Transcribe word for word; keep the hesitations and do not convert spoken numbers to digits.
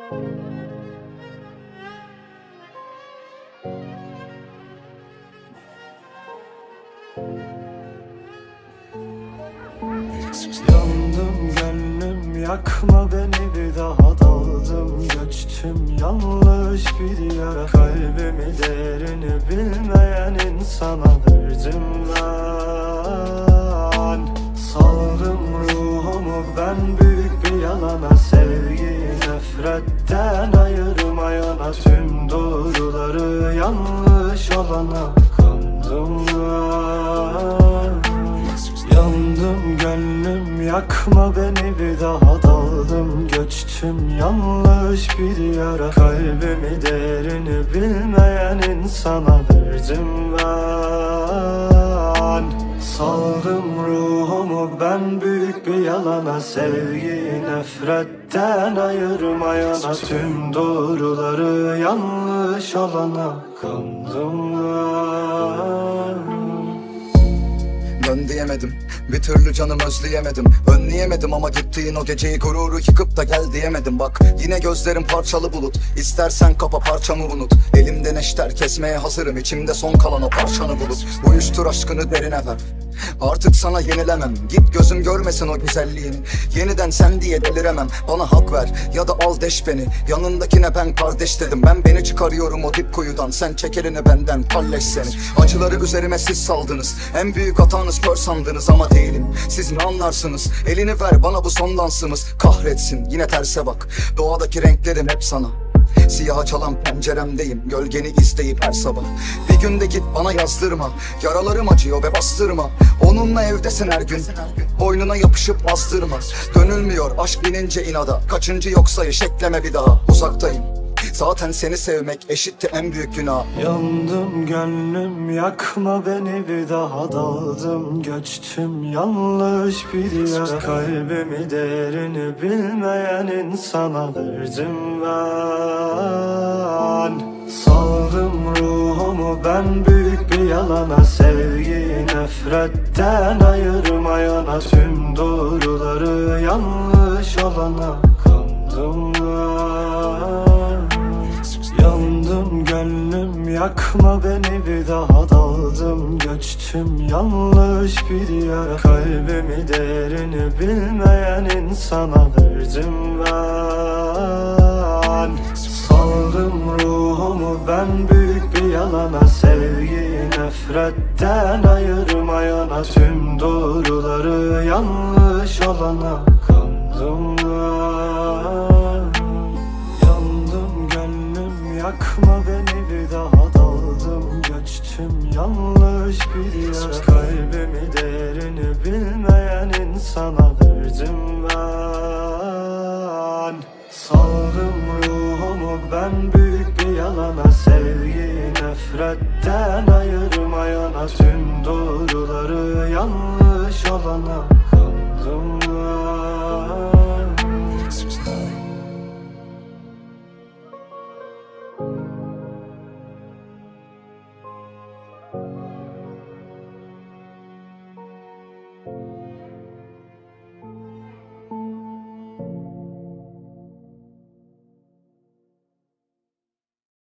Yandım gönlüm, yakma beni bir daha. Daldım göçtüm yanlış bir yere. Kalbimi değerini bilmeyen insana verdim ben. Saldım ruhumu ben büyük bir yalana. Sevgiyi nefretten ayırmayana. Tüm doğruları yanlış olana kandım ben. Yandım gönlüm, yakma beni bir daha. Daldım göçtüm yanlış bir yere. Kalbimi değerini bilmeyen insana verdim ben. Saldım ruhumu ben büyük bir yalana. Sevgiyi nefretten ayırmayana. Tüm doğruları yanlış olana kandım ben. Dön diyemedim, bir türlü canım özleyemedim. Önleyemedim ama gittiğin o geceyi, gururu yıkıp da gel diyemedim. Bak yine gözlerim parçalı bulut, İstersen kapa parçamı unut. Elimde neşter kesmeye hazırım, içimde son kalan o parçanı bulut. Uyuştur aşkını derine ver, artık sana yenilemem. Git gözüm görmesin o güzelliğini, yeniden sen diye deliremem. Bana hak ver ya da al deş beni, yanındakine ben kardeş dedim. Ben beni çıkarıyorum o dip kuyudan, sen çek elini benden kalleş seni. Acıları üzerime siz saldınız, en büyük hatanız kör sandınız ama değilim. Siz ne anlarsınız, elini ver bana bu son dansımız. Kahretsin yine terse bak, doğadaki renklerim hep sana. Siyaha çalan penceremdeyim, gölgeni izleyip her sabah. Bir günde git bana yazdırma, yaralarım acıyor ve bastırma. Onunla evdesin her gün, boynuna yapışıp bastırma. Dönülmüyor aşk binince inada, kaçıncı yok sayış ekleme bir daha. Uzaktayım, zaten seni sevmek eşitti en büyük günah. Yandım gönlüm, yakma beni bir daha. Daldım göçtüm yanlış bir yere. Kalbimi değerini bilmeyen insana verdim ben. Saldım ruhumu ben büyük bir yalana. Sevgiyi nefretten ayırmayana. Tüm doğruları yanlış olana kandım ben. Yandım gönlüm, yakma beni bir daha. Daldım göçtüm yanlış bir yere. Kalbimi değerini bilmeyen insana verdim ben. Saldım ruhumu ben büyük bir yalana. Sevgiyi nefretten ayırmayana. Tüm doğruları yanlış olana kandım ben. Yakma beni bir daha. Daldım göçtüm yanlış bir yere. Kalbimi değerini bilmeyen insana verdim ben. Saldım ruhumu ben büyük bir yalana. Sevgiyi nefretten ayırmayana. Tüm doğruları yanlış olana kandım ben.